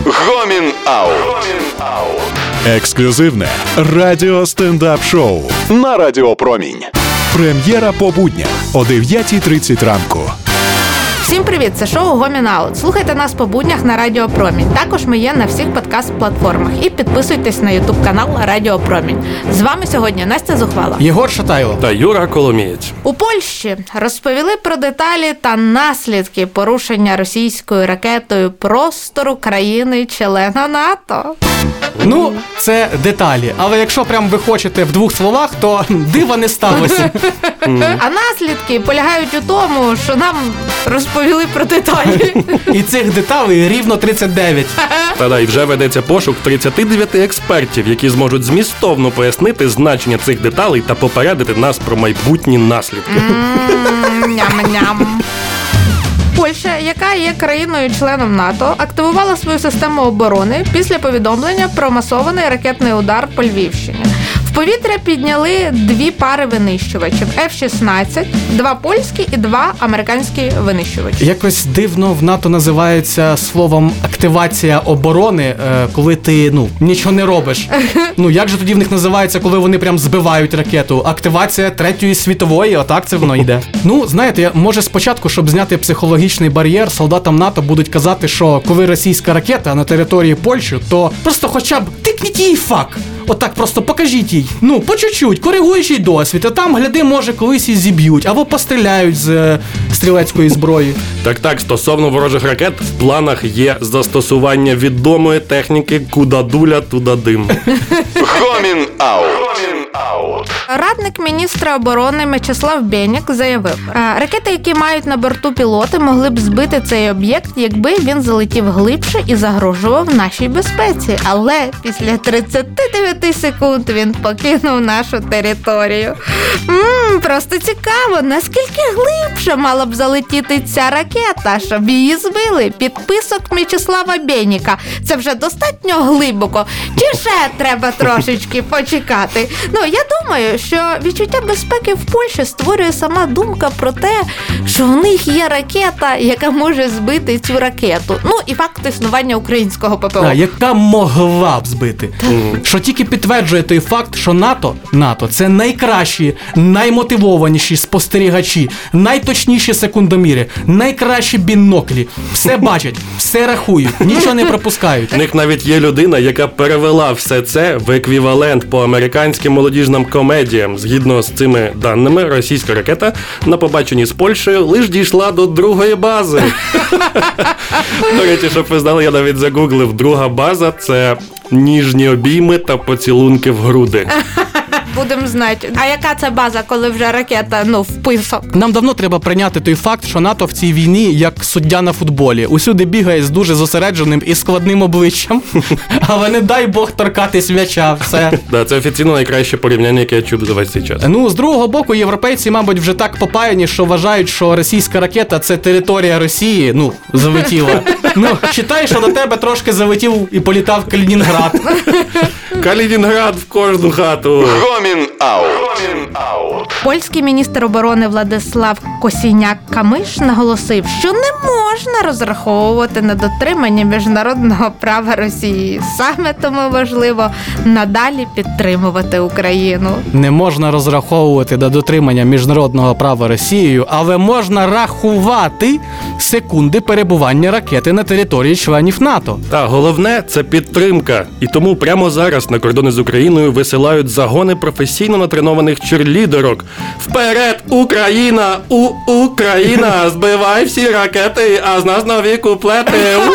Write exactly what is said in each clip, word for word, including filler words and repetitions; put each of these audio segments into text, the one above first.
Гомін Аут. Ексклюзивне радіо стендап-шоу на Радіо Промінь. Прем'єра по буднях о дев'ята тридцять ранку. Всім привіт, це шоу Гомін Аут. Слухайте нас по буднях на Радіо Промінь. Також ми є на всіх подкаст-платформах. І підписуйтесь на ютуб-канал Радіо Промінь. З вами сьогодні Настя Зухвала, Єгор Шатайло та Юра Коломієць. У Польщі розповіли про деталі та наслідки порушення російською ракетою простору країни-члена НАТО. Ну, це деталі. Але якщо прям ви хочете в двох словах, то дива не сталося. А наслідки полягають у тому, що нам розповіли про деталі. І цих деталей рівно тридцять дев'ять. Та-да, і вже ведеться пошук тридцяти дев'яти експертів, які зможуть змістовно пояснити значення цих деталей та попередити нас про майбутні наслідки. Ням-ням. Польща, яка є країною-членом НАТО, активувала свою систему оборони після повідомлення про масований ракетний удар по Львівщині. В повітря підняли дві пари винищувачів еф шістнадцять, два польські і два американські винищувачі. Якось дивно в НАТО називається словом активація оборони, коли ти, ну, нічого не робиш. Ну, як же тоді в них називається, коли вони прям збивають ракету? Активація Третьої світової, отак це воно йде. Ну, знаєте, може спочатку, щоб зняти психологічний бар'єр, солдатам НАТО будуть казати, що коли російська ракета на території Польщі, то просто хоча б тикніть їй фак. Отак просто покажіть їй. Ну, по чуть-чуть, коригуючий досвід. А там, гляди, може, колись і зіб'ють. Або постріляють з е, стрілецької зброї. Так-так, стосовно ворожих ракет, в планах є застосування відомої техніки «куда дуля, туда дим». Гомін Аут. Радник міністра оборони Мечислав Бєнік заявив, ракети, які мають на борту пілоти, могли б збити цей об'єкт, якби він залетів глибше і загрожував нашій безпеці. Але після тридцяти дев'яти секунд він покинув нашу територію. Ммм, просто цікаво, наскільки глибше мала б залетіти ця ракета, щоб її збили. Підписок Мечислава Бєніка. Це вже достатньо глибоко? Чи ще треба трошечки почекати? Ну, я думаю, що відчуття безпеки в Польщі створює сама думка про те, що в них є ракета, яка може збити цю ракету. Ну, і факт існування українського ППО. А, яка могла б збити. Так. Що тільки підтверджує той факт, що НАТО, НАТО – це найкращі, наймотивованіші спостерігачі, найточніші секундоміри, найкращі біноклі. Все бачать, все рахують, нічого не пропускають. У них навіть є людина, яка перевела все це в еквівалент по американським молодіжним комедіям. Згідно з цими даними, російська ракета на побаченні з Польщею лише дійшла до другої бази. До речі, щоб ви знали, я навіть загуглив. Друга база – це ніжні обійми та поцілунки в груди. Будемо знати. А яка це база, коли вже ракета, ну, вписок? Нам давно треба прийняти той факт, що НАТО в цій війні як суддя на футболі. Усюди бігає з дуже зосередженим і складним обличчям. Але не дай Бог торкатись м'яча, все. Да, це офіційно найкраще порівняння, яке я чув за весь цей час. Ну, з другого боку, європейці, мабуть, вже так попаяні, що вважають, що російська ракета – це територія Росії, ну, залетіла. Ну, читай, що до тебе трошки залетів і політав Калінінград. Калінінград в кожну хату. Гомін Аут. Польський міністр оборони Владислав Косіняк-Камиш наголосив, що не можна розраховувати на дотримання міжнародного права Росії. Саме тому важливо надалі підтримувати Україну. Не можна розраховувати на дотримання міжнародного права Росією, але можна рахувати секунди перебування ракети на території членів НАТО. Та головне – це підтримка. І тому прямо зараз на кордони з Україною висилають загони професійно натренованих черлідерок. Вперед, Україна! У Україна! Збивай всі ракети, а з нас нові куплети!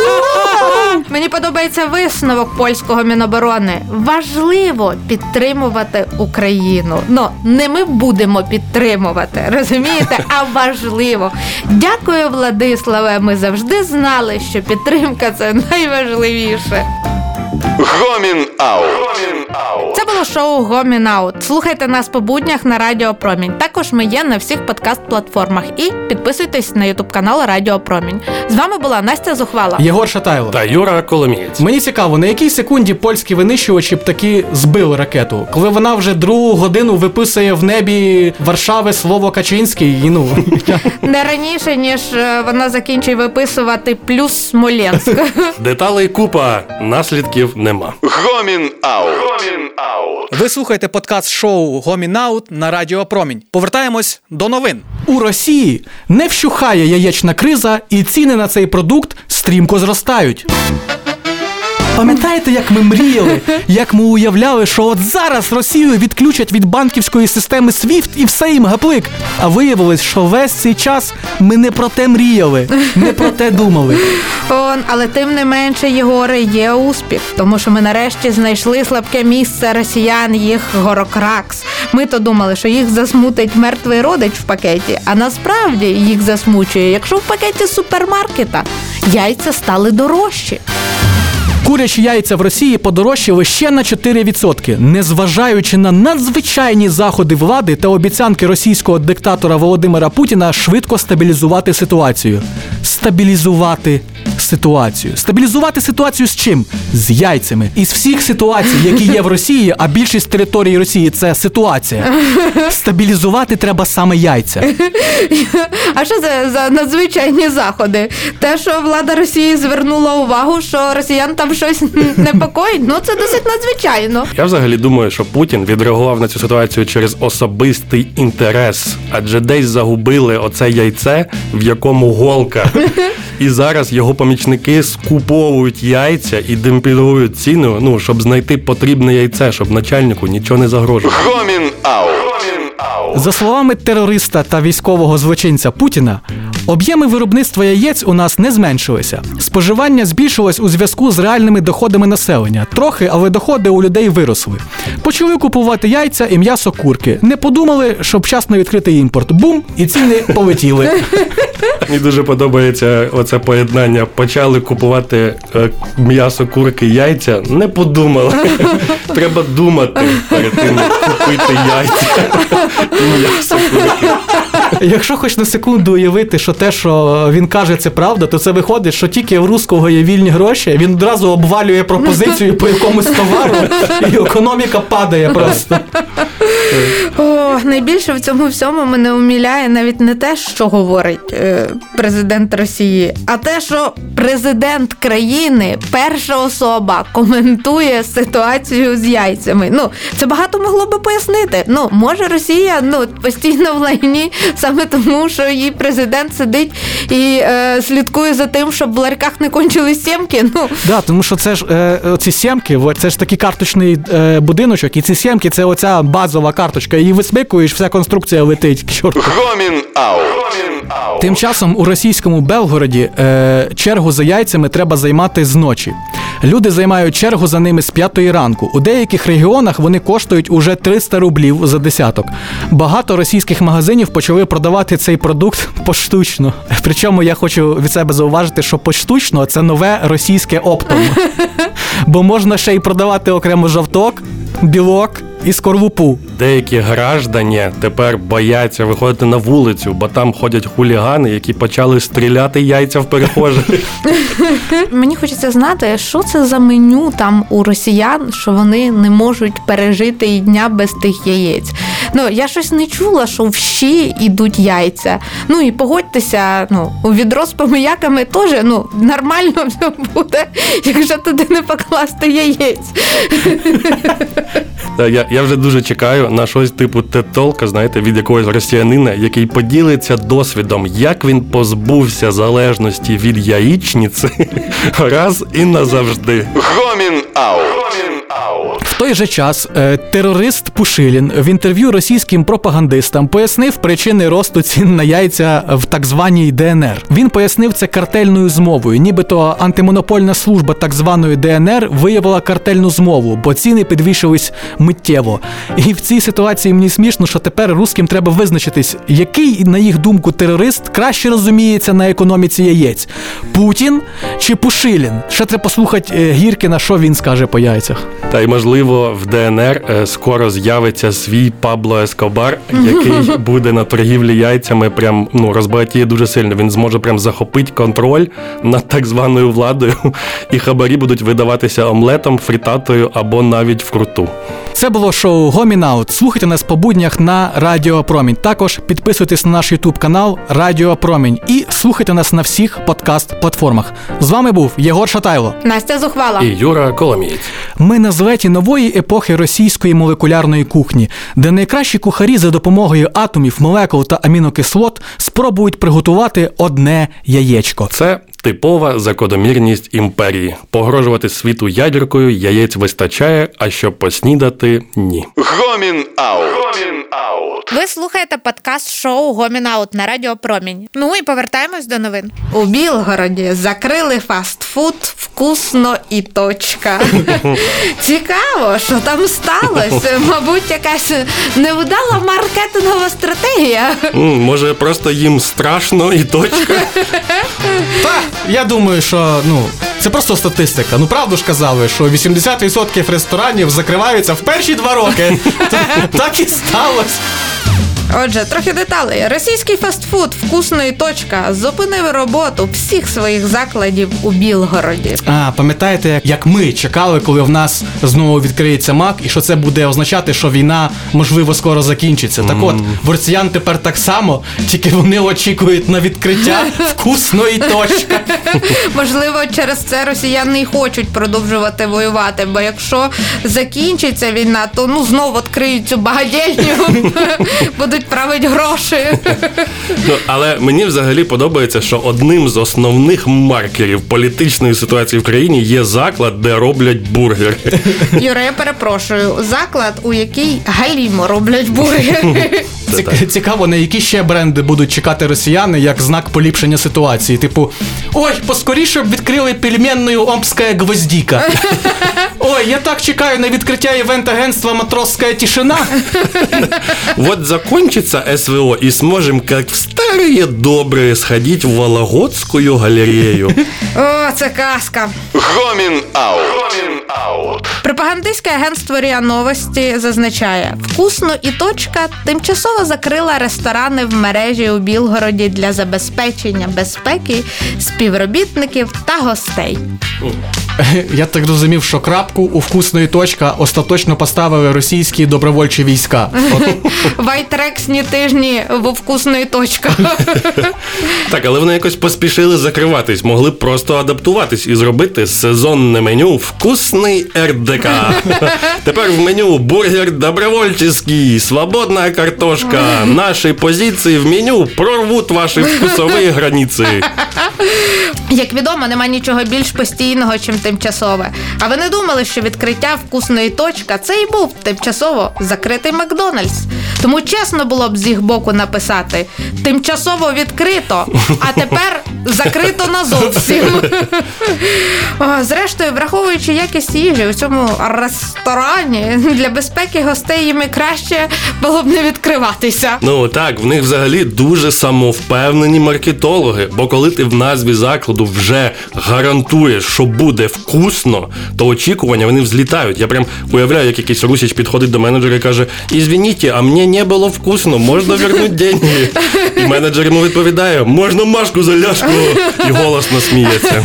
Мені подобається висновок польського Міноборони. Важливо підтримувати Україну. Ну, не ми будемо підтримувати, розумієте? А важливо. Дякую, Владиславе, ми завжди знали, що підтримка – це найважливіше. Гомін Аут. Це було шоу Гомін Аут. Слухайте нас по буднях на Радіо Промінь. Також ми є на всіх подкаст-платформах. І підписуйтесь на ютуб-канал Радіо Промінь. З вами була Настя Зухвала, Єгор Шатайло та Юра Коломієць. Мені цікаво, на якій секунді польські винищувачі птаки збили ракету? Коли вона вже другу годину виписує в небі Варшави слово Качинський, і ну... Не раніше, ніж вона закінчує виписувати плюс Смоленськ. Деталей купа, наслідків нема. Гомін Аут. Гомін Аут. Ви слухаєте подкаст-шоу «Гомін Аут» на Радіо Промінь. Повертаємось до новин. У Росії не вщухає яєчна криза, і ціни на цей продукт стрімко зростають. Пам'ятаєте, як ми мріяли, як ми уявляли, що от зараз Росію відключать від банківської системи свіфт і все їм гаплик? А виявилось, що весь цей час ми не про те мріяли, не про те думали. Он, але тим не менше, Єгоре, є успіх, тому що ми нарешті знайшли слабке місце росіян, їх горокракс. Ми то думали, що їх засмутить мертвий родич в пакеті, а насправді їх засмучує, якщо в пакеті супермаркета яйця стали дорожчі. Курячі яйця в Росії подорожчали ще на чотири відсотки, незважаючи на надзвичайні заходи влади та обіцянки російського диктатора Володимира Путіна швидко стабілізувати ситуацію. Стабілізувати ситуацію. Стабілізувати ситуацію з чим? З яйцями. Із всіх ситуацій, які є в Росії, а більшість території Росії – це ситуація. Стабілізувати треба саме яйця. А що це за надзвичайні заходи? Те, що влада Росії звернула увагу, що росіян там щось непокоїть, ну це досить надзвичайно. Я взагалі думаю, що Путін відреагував на цю ситуацію через особистий інтерес, адже десь загубили оце яйце, в якому голка. І зараз його помічники скуповують яйця і демпінгують ціну, ну, щоб знайти потрібне яйце, щоб начальнику нічого не загрожувало. Гомін Аут. Гомін Аут. За словами терориста та військового злочинця Путіна, об'єми виробництва яєць у нас не зменшилися. Споживання збільшилось у зв'язку з реальними доходами населення. Трохи, але доходи у людей виросли. Почали купувати яйця і м'ясо курки. Не подумали, щоб вчасно відкрити імпорт. Бум! І ціни полетіли. Мені дуже подобається оце поєднання. Почали купувати е, м'ясо курки, яйця. Не подумали. Треба думати перед тим, як купити яйця і м'ясо курки. Якщо хоч на секунду уявити, що те, що він каже, це правда, то це виходить, що тільки в русского є вільні гроші, він одразу обвалює пропозицію по якомусь товару, і економіка падає просто. О, найбільше в цьому всьому мене умиляє навіть не те, що говорить е, президент Росії, а те, що президент країни, перша особа, коментує ситуацію з яйцями. Ну, це багато могло би пояснити. Ну, може Росія, ну, постійно в лайні, саме тому, що її президент сидить і е, слідкує за тим, щоб в ларьках не кончились сімки. Ну. Да, тому що це ж е, ці сімки, це ж такий карточний е, будиночок, і ці сімки, це оця базова карточка, її висмикуєш, вся конструкція летить к чорту. Гомін Аут. Гомін Аут. Тим часом у російському Белгороді е, чергу за яйцями треба займати зночі. Люди займають чергу за ними з п'ятої ранку. У деяких регіонах вони коштують уже триста рублів за десяток. Багато російських магазинів почали продавати цей продукт поштучно. Причому я хочу від себе зауважити, що поштучно – це нове російське оптом. Бо можна ще й продавати окремо жовток, білок і скорлупу. Деякі граждані тепер бояться виходити на вулицю, бо там ходять хулігани, які почали стріляти яйця в перехожих. Мені хочеться знати, що це за меню там у росіян, що вони не можуть пережити і дня без тих яєць. Ну, я щось не чула, що в щі йдуть яйця. Ну, і погодьтеся, ну, у відро з помияками теж, ну, нормально все буде, якщо туди не покласти яєць. Я, я вже дуже чекаю на щось типу тет-толка, знаєте, від якогось росіянина, який поділиться досвідом, як він позбувся залежності від яєчниці раз і назавжди. Гомін Аут. Гомін Аут. В той же час е, терорист Пушилін в інтерв'ю російським пропагандистам пояснив причини росту цін на яйця в так званій Де Ен Ер. Він пояснив це картельною змовою. Нібито антимонопольна служба так званої Де Ен Ер виявила картельну змову, бо ціни підвищились миттєво. І в цій ситуації мені смішно, що тепер русським треба визначитись, який, на їх думку, терорист краще розуміється на економіці яєць. Путін чи Пушилін? Ще треба послухати Гіркіна, що він скаже по яйцях. Та й, можливо, в ДНР скоро з'явиться свій Пабло Ескобар, який буде на торгівлі яйцями прям, ну, розбагатіє дуже сильно. Він зможе прям захопити контроль над так званою владою, і хабарі будуть видаватися омлетом, фрітатою або навіть вкруту. Це було шоу Гомінаут. Слухайте нас по буднях на Радіо Промінь. Також підписуйтесь на наш ютуб канал Радіо Промінь і слухайте нас на всіх подкаст-платформах. З вами був Єгор Шатайло, Настя Зухвала І Юра Коломієць. Ми на злеті нової епохи російської молекулярної кухні, де найкращі кухарі за допомогою атомів, молекул та амінокислот спробують приготувати одне яєчко. Це типова закономірність імперії. Погрожувати світу ядеркою яєць вистачає, а щоб поснідати – ні. Гомін Аут. Гомін Аут. Ви слухаєте подкаст-шоу «Гомінаут» на Радіо Промінь. Ну і повертаємось до новин. У Білгороді закрили фастфуд «Вкусно і точка». Цікаво, що там сталося. Мабуть, якась невдала маркетингова стратегія. М, Може, просто їм страшно і точка? Та, я думаю, що, ну, це просто статистика. Ну, правду ж казали, що вісімдесят відсотків ресторанів закриваються в перші два роки. Так і сталося. Отже, трохи деталей. Російський фастфуд «Вкусно і точка» зупинив роботу всіх своїх закладів у Білгороді. А, пам'ятаєте, як, як ми чекали, коли в нас знову відкриється Мак, і що це буде означати, що війна, можливо, скоро закінчиться. Так от, в росіян тепер так само, тільки вони очікують на відкриття «Вкусно і точка». Можливо, через це росіяни і хочуть продовжувати воювати, бо якщо закінчиться війна, то ну знову відкриють цю багадільню, будуть правити гроші. Ну, але мені взагалі подобається, що одним з основних маркерів політичної ситуації в країні є заклад, де роблять бургери. Юра, я перепрошую, заклад, у який галімо роблять бургери. Ці- Цікаво, на які ще бренди будуть чекати росіяни як знак поліпшення ситуації. Типу, ой, поскоріше б відкрили пельменную омська гвоздіка. Ой, я так чекаю на відкриття івент-агентства «Матросська тишина». Вот закончится СВО и сможем, как в старые добрые, сходить в Вологодскую галерею. О, це казка. Гомін Аут. Гомін Аут. Пропагандистське агентство РІА Новості зазначає, «Вкусно і точка» тимчасово закрила ресторани в мережі у Білгороді для забезпечення безпеки співробітників та гостей. Я так розумів, що крапку у «Вкусної точка» остаточно поставили російські добровольчі війська. От. Вайтрексні тижні во «Вкусно і точка». Так, але вони якось поспішили закриватись, могли б просто адаптуватись і зробити сезонне меню «Вкусний РДК». Тепер в меню бургер добровольческий, свободна картошка. Наші позиції в меню прорвуть ваші вкусові границі. Як відомо, нема нічого більш постійного, чим тимчасове. А ви не думали, що відкриття «Вкусної точка» це і був тимчасово закритий Макдональдс? Тому чесно було б з їх боку написати «Тимчасово відкрито, а тепер закрито назовсім». О, зрештою, враховуючи якість їжі у цьому ресторані, для безпеки гостей їм і краще було б не відкриватися. Ну так, в них взагалі дуже самовпевнені маркетологи, бо коли ти в назві закладу вже гарантуєш, що буде вкусно, то очікування вони взлітають. Я прям уявляю, як якийсь русіч підходить до менеджера і каже: «Извините, а мені не було вкусно, можна вернути деньги?» І менеджер йому відповідає: «Можна Машку за ляшку?» І голосно сміється.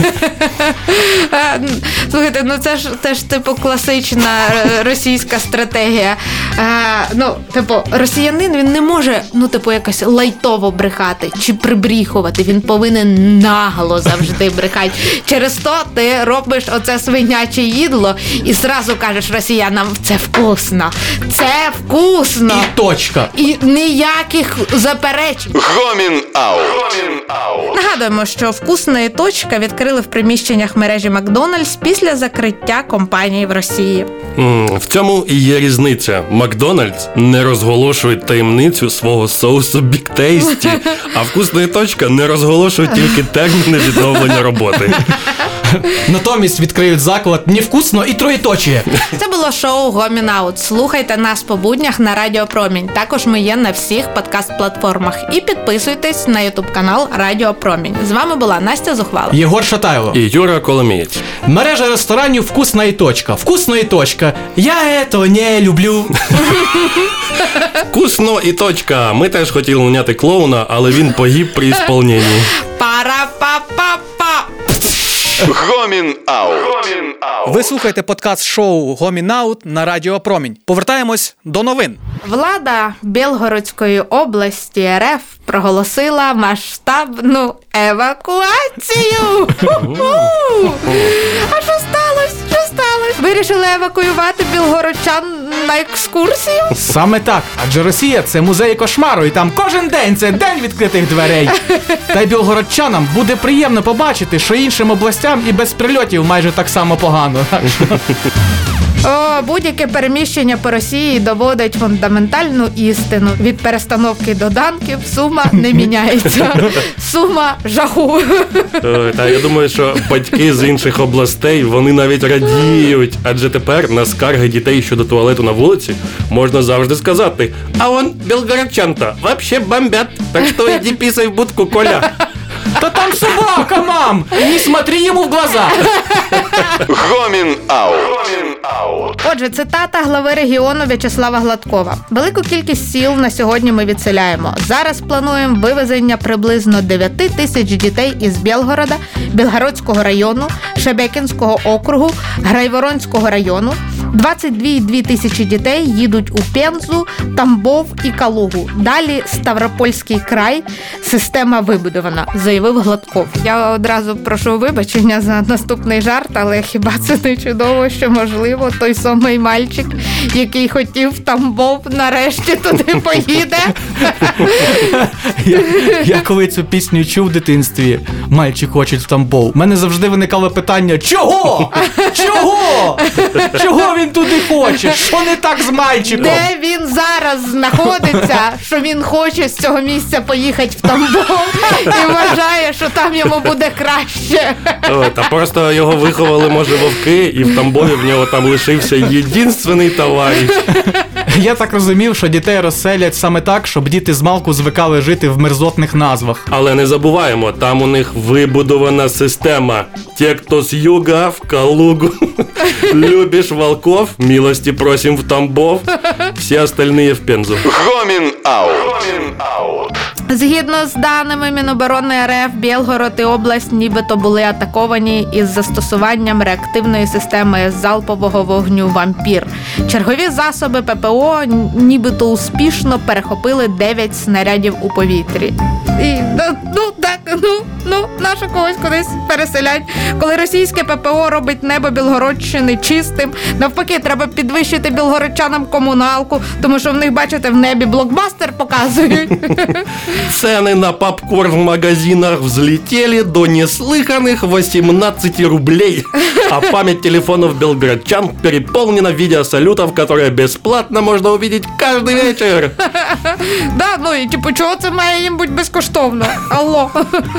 Е, Слухайте, ну це ж теж типу класична е, російська стратегія. Е, ну, типу, росіянин, він не може, ну, типу, якось лайтово брехати чи прибріхувати. Він повинен нагло завжди брехати. Через то ти робиш оце свиняче їдло і зразу кажеш росіянам: це вкусно, це вкусно. І точка. І ніяких заперечень. Гомін Аут. Гомін Аут. Нагадуємо, що «Вкусна і точка» відкрили в приміщеннях мережі Макдональдс після закриття компанії в Росії. М, В цьому і є різниця. Макдональдс не розголошує таємницю свого соусу Big Tasty, а «Вкусна точка» не розголошує тільки терміни відновлення роботи. Натомість відкриють заклад «Невкусно» і «Троєточие». Це було шоу «Гомін Аут». Слухайте нас по буднях на Радіо Промінь. Також ми є на всіх подкаст-платформах. І підписуйтесь на ютуб-канал Радіо Промінь. З вами була Настя Зухвала. Єгор Шатайло. І Юра Коломієць. Мережа ресторанів «Вкусна і точка». «Вкусно і точка». Я ето не люблю. Вкусно і точка. Ми теж хотіли наняти клоуна, але він погиб при ісполненні. Пара-па-па-па! Гомін Аут. Гомін Аут. Ви слухаєте подкаст шоу «Гомін Аут» на Радіо Промінь. Повертаємось до новин. Влада Білгородської області РФ проголосила масштабну евакуацію. А що сталося? Що сталося? Вирішили евакуювати білгородчан на екскурсію? Саме так, адже Росія – це музей кошмару, і там кожен день – це день відкритих дверей. Та й білгородчанам буде приємно побачити, що іншим областям і без прильотів майже так само погано. О, будь-яке переміщення по Росії доводить фундаментальну істину. Від перестановки доданків сума не міняється. Сума жаху. Ой, Та я думаю, що батьки з інших областей, вони навіть радіють, адже тепер на скарги дітей щодо туалету на вулиці можна завжди сказати: а он, білгородчан-то, вообще бомбят, так що іди писай в будку, Коля. Та там собака, мам! Не смотри йому в глаза! Гомін Аут. Гомін Аут. Отже, цитата глави регіону В'ячеслава Гладкова. Велику кількість сіл на сьогодні ми відселяємо. Зараз плануємо вивезення приблизно дев'ять тисяч дітей із Білгорода, Білгородського району, Шебекінського округу, Грайворонського району. двадцять дві цілих дві тисячі дітей їдуть у Пензу, Тамбов і Калугу. Далі Ставропольський край. Система вибудована, заявив Гладков. Я одразу прошу вибачення за наступний жарт, але хіба це не чудово, що, можливо, той самий мальчик, який хотів в Тамбов, нарешті туди поїде? Я, я коли цю пісню чув в дитинстві, «Мальчик хоче в Тамбов», в мене завжди виникало питання: чого? Чого? Чого він туди хоче? Що не так з мальчиком? Де він зараз знаходиться, що він хоче з цього місця поїхати в Тамбов і вважає, що там йому буде краще? Ой, Та просто його виховали, може, вовки, і в Тамбові в нього там лишився єдинственний товариш. Я так розумів, що дітей розселять саме так, щоб діти змалку звикали жити в мерзотних назвах. Але не забуваємо, там у них вибудована система. Те, хто з юга, в Калугу. Любиш волков, милости просим в Тамбов. Всі остальные в Пензу. Гомін Аут. Гомін Аут. Згідно з даними Міноборони РФ, Білгород і область нібито були атаковані із застосуванням реактивної системи залпового вогню «Вампір». Чергові засоби ППО нібито успішно перехопили дев'ять снарядів у повітрі. І, ну, так, ну, ну, нащо когось кудись переселять, коли російське ППО робить небо Білгородщини чистим. Навпаки, треба підвищити білгородчанам комуналку, тому що в них, бачите, в небі блокбастер показують. Цены на попкорн в магазинах взлетели до неслыханных восемнадцать рублей. А память телефонов белгородчан переполнена видеосалютов, которые бесплатно можно увидеть каждый вечер. Да, ну і типу, чого це має їм бути безкоштовно? Алло.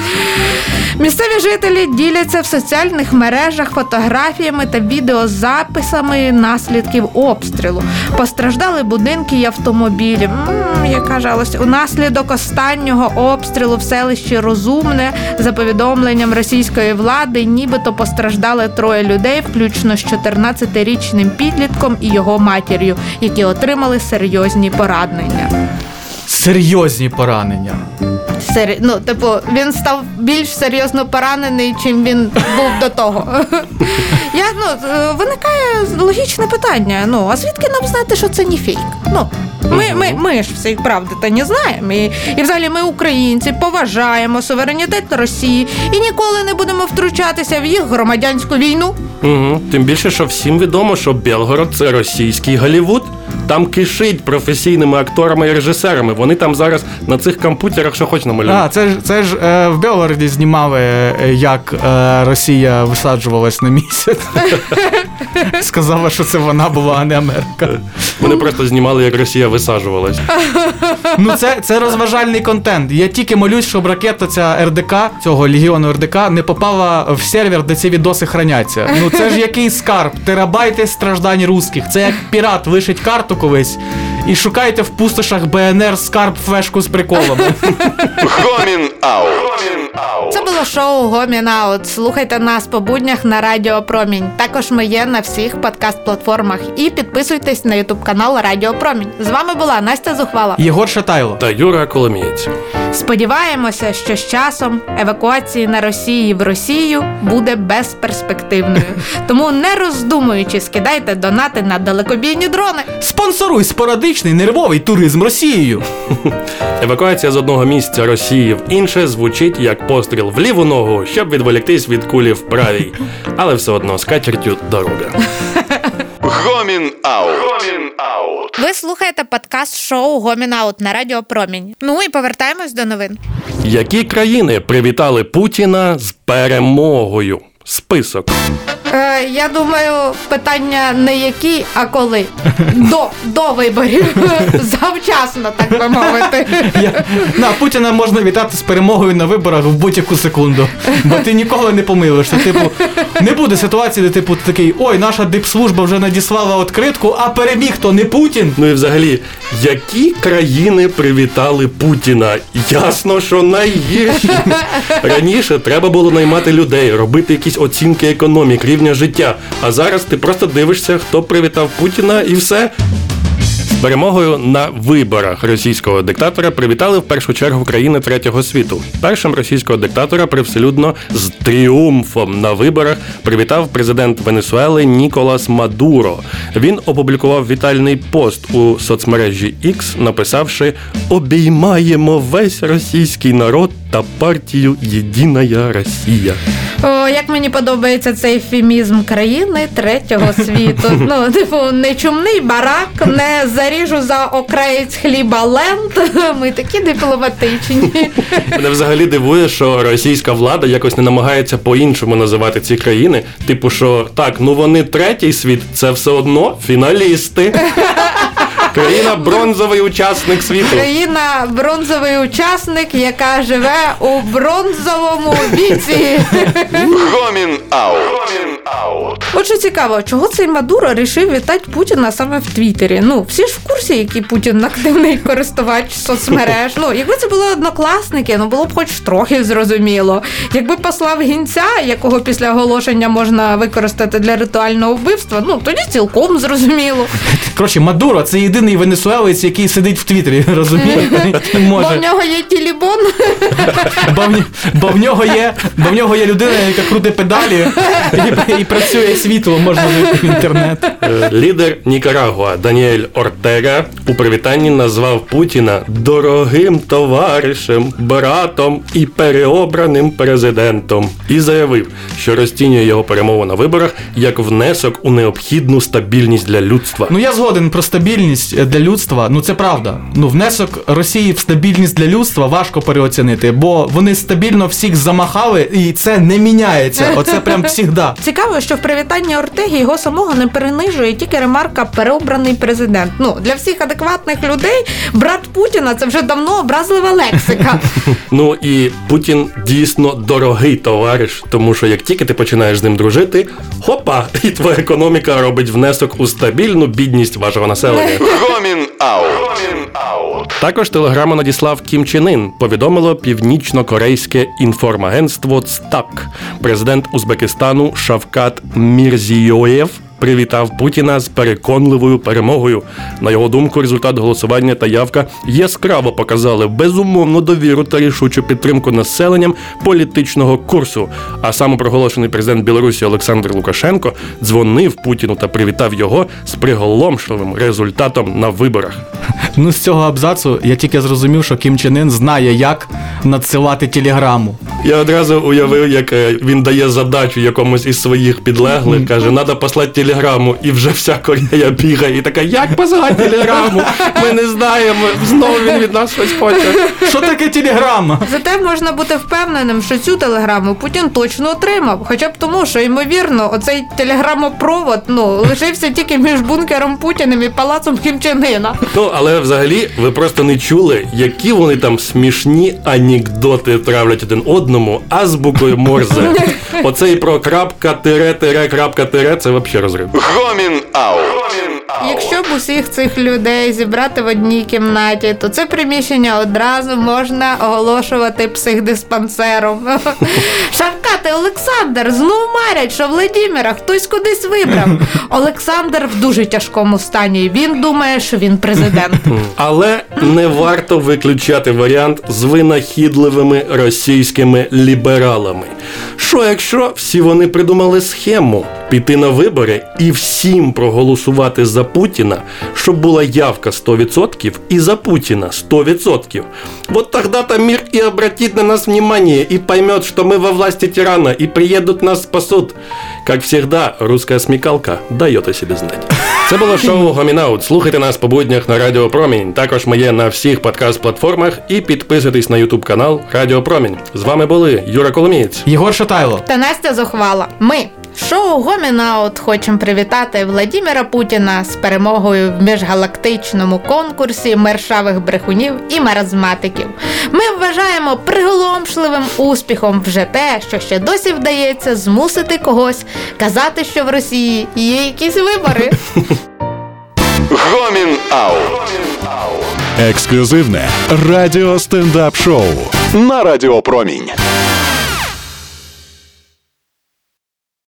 Місцеві жителі діляться в соціальних мережах фотографіями та відеозаписами наслідків обстрілу. Постраждали будинки і автомобілі. Ммм, яка жалость. Унаслідок останнього обстрілу в селищі Розумне, за повідомленням російської влади, нібито постраждали троє людей, включно з чотирнадцятирічним підлітком і його матір'ю, які отримали серйозні поранення. Серйозні поранення. Сері... Ну, типу, він став більш серйозно поранений, чим він був до того. Я, ну, виникає логічне питання. Ну, а звідки нам знати, що це не фейк? Ну, ми, ми, ми ж всі правди та не знаємо. І, і взагалі ми, українці, поважаємо суверенітет Росії і ніколи не будемо втручатися в їх громадянську війну. Угу. Тим більше, що всім відомо, що Білгород – це російський Голлівуд. Там кишить професійними акторами і режисерами. Вони там зараз на цих комп'ютерах що хоч намалюють. А, це ж, це ж е, в Білгороді знімали, е, як е, Росія висаджувалась на місяць. Сказав цікаво, що це вона була, а не Америка. Вони просто знімали, як Росія висаджувалась. Ну це, це розважальний контент. Я тільки молюсь, щоб ракета ця ер де ка, цього легіону ер де ка, не попала в сервер, де ці відоси храняться. Ну це ж який скарб, терабайти страждань русських. Це як пірат лишить карту колись і шукайте в пустошах бе ен ер скарб флешку з приколами. Гомін Аут. Гомін Аут. Це було шоу «Гомін Аут». Слухайте нас по буднях на Радіо Промінь. Також ми є на всіх подкаст-платформах. І підписуйтесь на ютуб-канал Радіо Промінь. З вами була Настя Зухвала. Єгор Шатайло. Та Юра Коломієць. Сподіваємося, що з часом евакуації на Росії в Росію буде безперспективною. Тому не роздумуючи, скидайте донати на далекобійні дрони. Спонсоруй спорадичний нервовий туризм Росією. Евакуація з одного місця Росії в інше звучить як постріл в ліву ногу, щоб відволіктись від кулі в правій. Але все одно з катертю дорога. Гомін Аут. Гомін Аут. Ви слухаєте подкаст-шоу «Гомін Аут» на Радіо Промінь. Ну і повертаємось до новин. Які країни привітали Путіна з перемогою? Список. Е, я думаю, питання не які, а коли. До, до виборів. Завчасно, так би мовити. Я, на, Путіна можна вітати з перемогою на виборах в будь-яку секунду. Бо ти ніколи не помилишся. Типу, не буде ситуації, де типу такий, ой, наша дипслужба вже надіслала відкритку, а переміг то не Путін. Ну і взагалі, які країни привітали Путіна? Ясно, що найгірші. Раніше треба було наймати людей, робити якісь оцінки економік, рівня життя. А зараз ти просто дивишся, хто привітав Путіна і все. З перемогою на виборах російського диктатора привітали в першу чергу країни третього світу. Першим російського диктатора привселюдно з тріумфом на виборах привітав президент Венесуели Ніколас Мадуро. Він опублікував вітальний пост у соцмережі X, написавши «Обіймаємо весь російський народ та партію «Єдиная Росія». О, як мені подобається цей ефемізм країни третього світу. Ну, типу, не чумний барак, не заріжу за окраєць хліба ленд. Ми такі дипломатичні. Мене взагалі дивує, що російська влада якось не намагається по-іншому називати ці країни. Типу, що так, ну вони третій світ, це все одно фіналісти. Країна бронзовий учасник світу. Країна бронзовий учасник, яка живе у бронзовому віці. Гомін Аут. Гомін Аут. Отже, цікаво, чого цей Мадуро рішив вітати Путіна саме в Твіттері? Ну, всі ж в курсі, який Путін активний користувач соцмереж. Ну, якби це були однокласники, ну було б хоч трохи зрозуміло. Якби послав гінця, якого після оголошення можна використати для ритуального вбивства, ну, тоді цілком зрозуміло. Коротше, Мадуро – це єдиний венесуелець, який сидить в Твіттері, розумієте? Бо в нього є тілібон. Бо в, бо в нього є, бо в нього є людина, яка крутить педалі і, і працює світло, можна вийти в інтернет. Лідер Нікарагуа Даніель Ортега у привітанні назвав Путіна дорогим товаришем, братом і переобраним президентом. І заявив, що розцінює його перемогу на виборах як внесок у необхідну стабільність для людства. Ну я згоден про стабільність для людства, ну це правда. Ну внесок Росії в стабільність для людства важко переоцінити, бо вони стабільно всіх замахали і це не міняється. Оце прям всігда. Цікаво, що в привітанні Ортеги його самого не перенижує тільки ремарка «переобраний президент». Ну, для всіх адекватних людей брат Путіна – це вже давно образлива лексика. Ну і Путін дійсно дорогий товариш, тому що як тільки ти починаєш з ним дружити, хопа, і твоя економіка робить внесок у стабільну бідність вашого населення. Гомін Аут. Гомін Аут. Також телеграму надіслав Кім Чен Ін, повідомило північно-корейське інформагентство ЦТАК. Президент Узбекистану Шавкат Мірзійоєв привітав Путіна з переконливою перемогою. На його думку, результат голосування та явка яскраво показали безумовну довіру та рішучу підтримку населенням політичного курсу. А самопроголошений президент Білорусі Олександр Лукашенко дзвонив Путіну та привітав його з приголомшливим результатом на виборах. Ну, з цього абзацу я тільки зрозумів, що Кім Чен Ін знає, як надсилати телеграму. Я одразу уявив, як е, він дає задачу якомусь із своїх підлеглих, каже, треба послати телеграму, і вже вся Корея бігає, і така, як послати телеграму? Ми не знаємо, знову він від нас щось хоче. Що таке телеграма? Зате можна бути впевненим, що цю телеграму Путін точно отримав. Хоча б тому, що, ймовірно, оцей телеграмопровод, ну, лишився тільки між бункером Путіним і палацом Кім Чен Іна. Ну, але взагалі ви просто не чули, які вони там смішні анекдоти травлять один одному азбукою Морзе. Оцей про крапка, тире, тире, крапка, тире, це взагалі розрив. Гомін Аут. Гомін Аут. Якщо б усіх цих людей зібрати в одній кімнаті, то це приміщення одразу можна оголошувати психдиспансером. Шавкати, Олександр, знов марять, що Владіміра хтось кудись вибрав. Олександр в дуже тяжкому стані. Він думає, що він президент. Але не варто виключати варіант з винахідливими російськими лібералами. Що якщо всі вони придумали схему піти на вибори і всім проголосувати за Путіна, щоб була явка сто відсотків і за Путіна сто відсотків. Вот тогда-то мир и обратит на нас внимание и поймет, что мы во власти тирана и приедут нас спасут. Как всегда, русская смекалка дает о себе знать. Це було шоу Гомін Аут. Слухайте нас по буднях на Радіо Промінь. Також ми є на всіх подкаст-платформах і підписуйтесь на ютуб канал Радіо Промінь. З вами були Юра Коломієць, Єгор Шатайло. Та Настя Зухвала. Ми, шоу Гомін Аут, хочемо привітати Владіміра Путіна з перемогою в міжгалактичному конкурсі мершавих брехунів і маразматиків. Ми вважаємо приголомшливим успіхом вже те, що ще досі вдається змусити когось казати, що в Росії є якісь вибори. Гомін Аут. Ексклюзивне радіо стендап шоу На Радіо Промінь.